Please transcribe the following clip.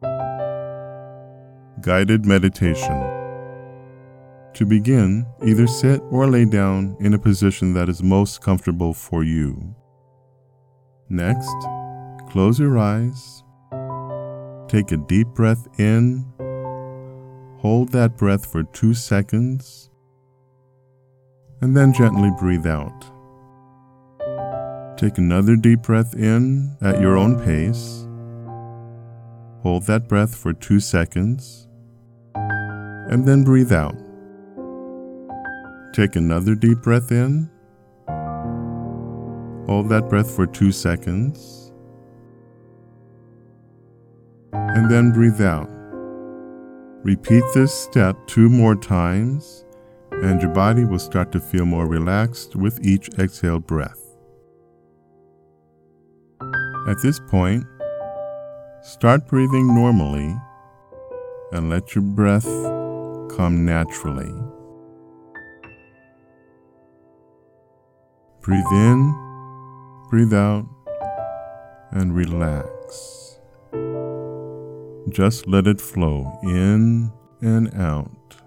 Guided meditation. To begin, either sit or lay down in a position that is most comfortable for you. Next, close your eyes. Take a deep breath in. Hold that breath for 2 seconds, and then gently breathe out. Take another deep breath in at your own pace. Hold that breath for 2 seconds, and then breathe out. Take another deep breath in. Hold that breath for 2 seconds, and then breathe out. Repeat this step 2 more times, and your body will start to feel more relaxed with each exhaled breath. At this point, start breathing normally and let your breath come naturally. Breathe in, breathe out, and relax. Just let it flow in and out.